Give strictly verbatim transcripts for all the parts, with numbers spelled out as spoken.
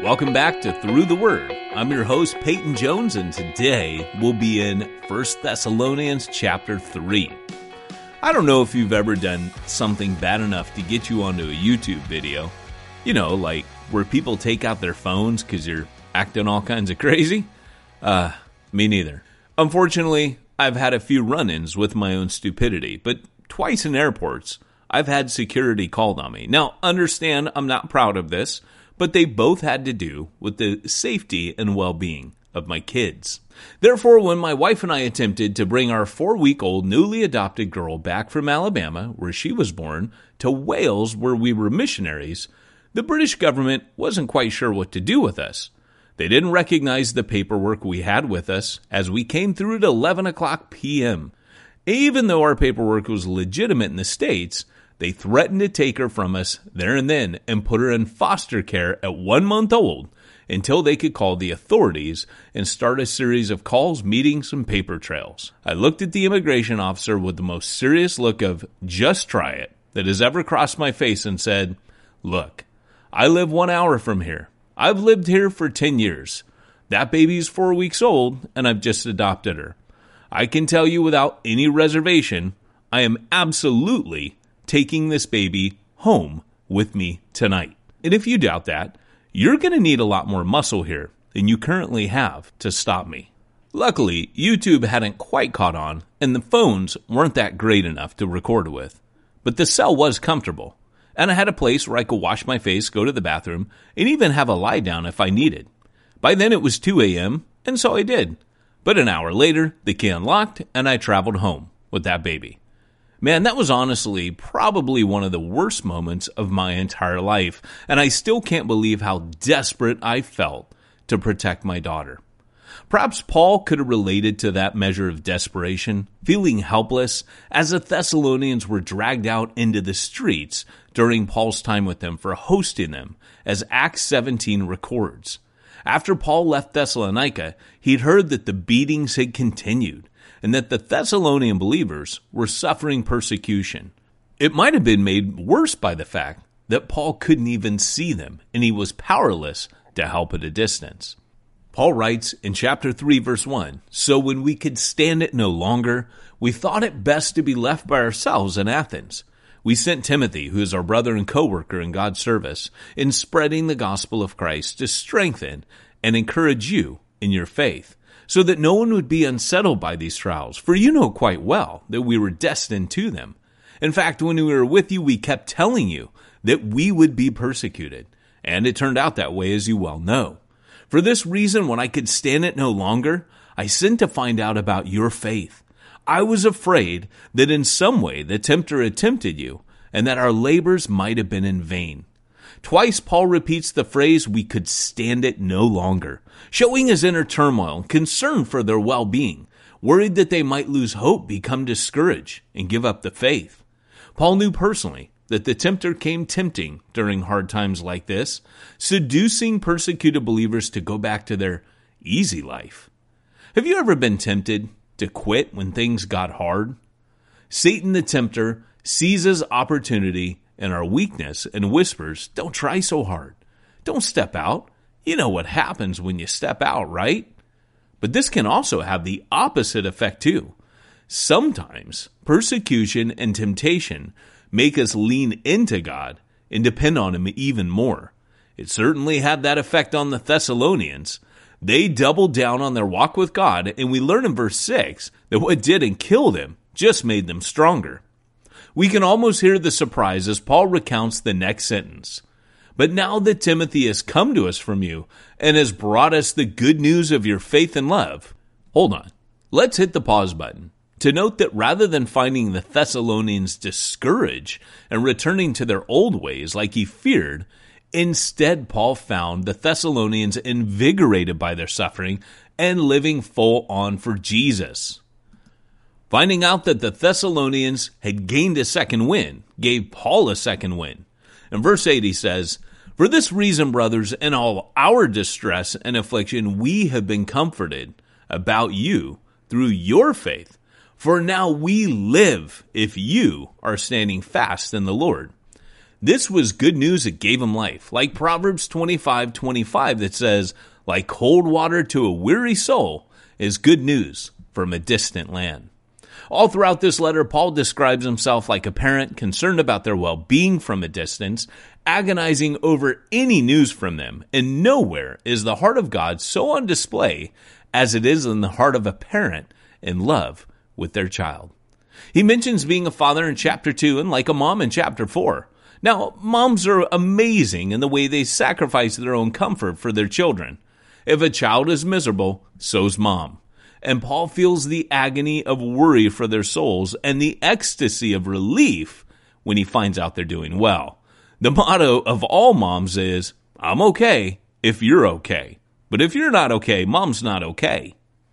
Welcome back to Through the Word. I'm your host, Peyton Jones, and today we'll be in First Thessalonians chapter three. I don't know if you've ever done something bad enough to get you onto a YouTube video. You know, like where people take out their phones because you're acting all kinds of crazy. Uh, me neither. Unfortunately, I've had a few run-ins with my own stupidity, but twice in airports, I've had security called on me. Now, understand I'm not proud of this, but they both had to do with the safety and well-being of my kids. Therefore, when my wife and I attempted to bring our four-week-old newly adopted girl back from Alabama, where she was born, to Wales, where we were missionaries, the British government wasn't quite sure what to do with us. They didn't recognize the paperwork we had with us as we came through at eleven o'clock p.m. Even though our paperwork was legitimate in the States, they threatened to take her from us there and then and put her in foster care at one month old until they could call the authorities and start a series of calls, meetings, and paper trails. I looked at the immigration officer with the most serious look of just try it that has ever crossed my face and said, "Look, I live one hour from here. I've lived here for ten years. That baby's four weeks old and I've just adopted her. I can tell you without any reservation, I am absolutely taking this baby home with me tonight. And if you doubt that, you're going to need a lot more muscle here than you currently have to stop me." Luckily, YouTube hadn't quite caught on, and the phones weren't that great enough to record with. But the cell was comfortable, and I had a place where I could wash my face, go to the bathroom, and even have a lie down if I needed. By then it was two a.m., and so I did. But an hour later, the key unlocked, and I traveled home with that baby. Man, that was honestly probably one of the worst moments of my entire life, and I still can't believe how desperate I felt to protect my daughter. Perhaps Paul could have related to that measure of desperation, feeling helpless as the Thessalonians were dragged out into the streets during Paul's time with them for hosting them, as Acts seventeen records. After Paul left Thessalonica, he'd heard that the beatings had continued, and that the Thessalonian believers were suffering persecution. It might have been made worse by the fact that Paul couldn't even see them, and he was powerless to help at a distance. Paul writes in chapter three, verse one, "So when we could stand it no longer, we thought it best to be left by ourselves in Athens. We sent Timothy, who is our brother and co-worker in God's service, in spreading the gospel of Christ to strengthen and encourage you in your faith, so that no one would be unsettled by these trials. For you know quite well that we were destined to them. In fact, when we were with you, we kept telling you that we would be persecuted. And it turned out that way, as you well know. For this reason, when I could stand it no longer, I sent to find out about your faith. I was afraid that in some way the tempter had tempted you, and that our labors might have been in vain." Twice Paul repeats the phrase, "we could stand it no longer," showing his inner turmoil and concern for their well-being, worried that they might lose hope, become discouraged, and give up the faith. Paul knew personally that the tempter came tempting during hard times like this, seducing persecuted believers to go back to their easy life. Have you ever been tempted to quit when things got hard? Satan the tempter seizes opportunity in our weakness and whispers, "Don't try so hard. Don't step out. You know what happens when you step out, right?" But this can also have the opposite effect too. Sometimes persecution and temptation make us lean into God and depend on Him even more. It certainly had that effect on the Thessalonians. They doubled down on their walk with God, and we learn in verse six that what didn't kill them just made them stronger. We can almost hear the surprise as Paul recounts the next sentence. "But now that Timothy has come to us from you and has brought us the good news of your faith and love." Hold on. Let's hit the pause button to note that rather than finding the Thessalonians discouraged and returning to their old ways like he feared, instead Paul found the Thessalonians invigorated by their suffering and living full on for Jesus. Finding out that the Thessalonians had gained a second wind gave Paul a second wind. In verse eight he says, "For this reason, brothers, in all our distress and affliction, we have been comforted about you through your faith. For now we live if you are standing fast in the Lord. This was good news that gave him life, like Proverbs twenty-five twenty-five that says, like cold water to a weary soul is good news from a distant land. All throughout this letter, Paul describes himself like a parent concerned about their well-being from a distance, agonizing over any news from them, and nowhere is the heart of God so on display as it is in the heart of a parent in love with their child. He mentions being a father in chapter two and like a mom in chapter four. Now, moms are amazing in the way they sacrifice their own comfort for their children. If a child is miserable, so's mom. And Paul feels the agony of worry for their souls and the ecstasy of relief when he finds out they're doing well. The motto of all moms is, I'm okay if you're okay. But if you're not okay, mom's not okay.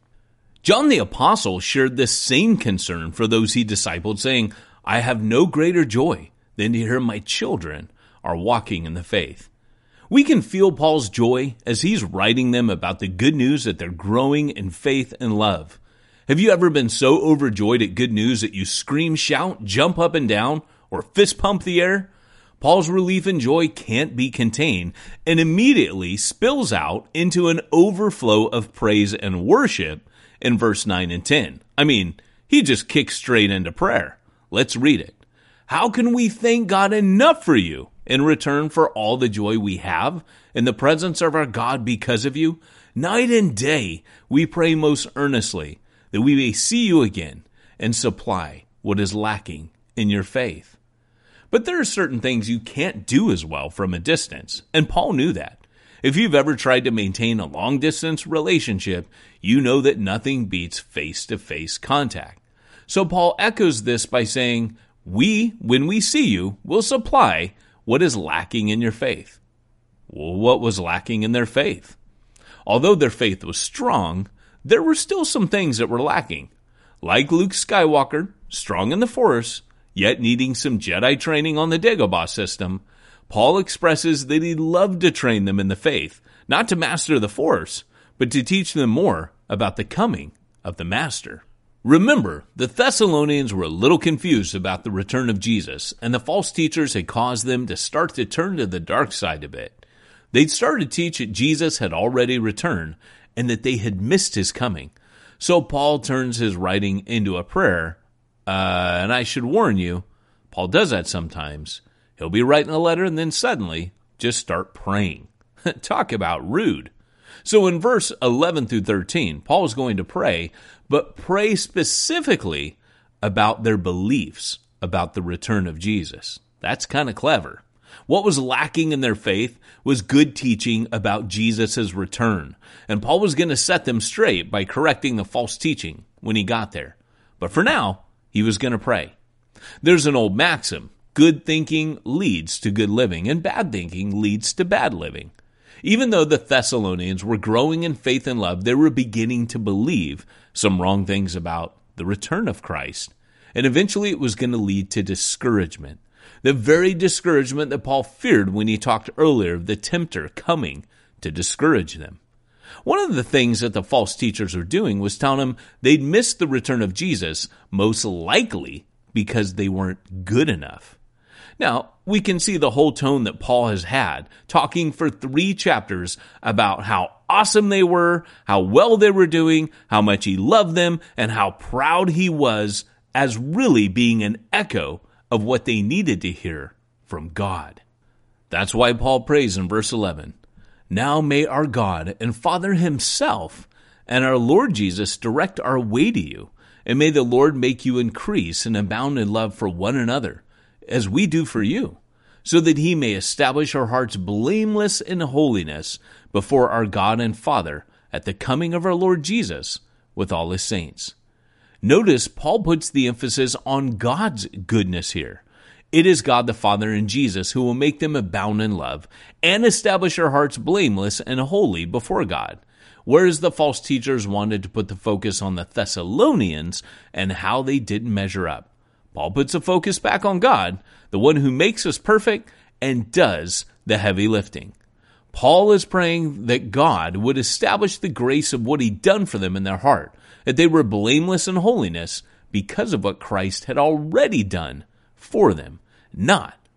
John the Apostle shared this same concern for those he discipled, saying, I have no greater joy than to hear my children are walking in the faith. We can feel Paul's joy as he's writing them about the good news that they're growing in faith and love. Have you ever been so overjoyed at good news that you scream, shout, jump up and down, or fist pump the air? Paul's relief and joy can't be contained and immediately spills out into an overflow of praise and worship in verse nine and ten. I mean, he just kicks straight into prayer. Let's read it. How can we thank God enough for you in return for all the joy we have in the presence of our God because of you? Night and day we pray most earnestly that we may see you again and supply what is lacking in your faith. But there are certain things you can't do as well from a distance, and Paul knew that. If you've ever tried to maintain a long-distance relationship, you know that nothing beats face-to-face contact. So Paul echoes this by saying, we, when we see you, will supply what is lacking in your faith. Well, what was lacking in their faith? Although their faith was strong, there were still some things that were lacking. Like Luke Skywalker, strong in the Force, yet needing some Jedi training on the Dagobah system, Paul expresses that he'd love to train them in the faith, not to master the Force, but to teach them more about the coming of the Master. Remember, the Thessalonians were a little confused about the return of Jesus, and the false teachers had caused them to start to turn to the dark side a bit. They'd started to teach that Jesus had already returned, and that they had missed his coming. So Paul turns his writing into a prayer, uh, and I should warn you, Paul does that sometimes. He'll be writing a letter and then suddenly just start praying. Talk about rude. So in verse eleven through thirteen, Paul is going to pray, but pray specifically about their beliefs about the return of Jesus. That's kind of clever. What was lacking in their faith was good teaching about Jesus' return. And Paul was going to set them straight by correcting the false teaching when he got there. But for now, he was going to pray. There's an old maxim, good thinking leads to good living, and bad thinking leads to bad living. Even though the Thessalonians were growing in faith and love, they were beginning to believe some wrong things about the return of Christ. And eventually it was going to lead to discouragement. The very discouragement that Paul feared when he talked earlier of the tempter coming to discourage them. One of the things that the false teachers were doing was telling them they'd missed the return of Jesus, most likely because they weren't good enough. Now, we can see the whole tone that Paul has had, talking for three chapters about how awesome they were, how well they were doing, how much he loved them, and how proud he was, as really being an echo of what they needed to hear from God. That's why Paul prays in verse eleven, Now may our God and Father himself and our Lord Jesus direct our way to you, and may the Lord make you increase and abound in love for one another, as we do for you, so that he may establish our hearts blameless in holiness before our God and Father at the coming of our Lord Jesus with all his saints. Notice Paul puts the emphasis on God's goodness here. It is God the Father and Jesus who will make them abound in love and establish our hearts blameless and holy before God. Whereas the false teachers wanted to put the focus on the Thessalonians and how they didn't measure up. Paul puts the focus back on God, the one who makes us perfect and does the heavy lifting. Paul is praying that God would establish the grace of what he'd done for them in their heart, that they were blameless in holiness because of what Christ had already done for them, not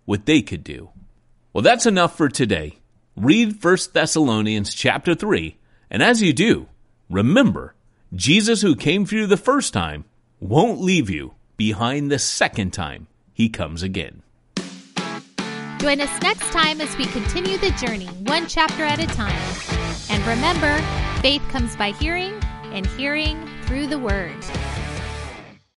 what they could do. Well, that's enough for today. Read First Thessalonians chapter three, and as you do, remember, Jesus who came for you the first time won't leave you behind the second time he comes again. Join us next time as we continue the journey, one chapter at a time. And remember, faith comes by hearing, and hearing through the Word.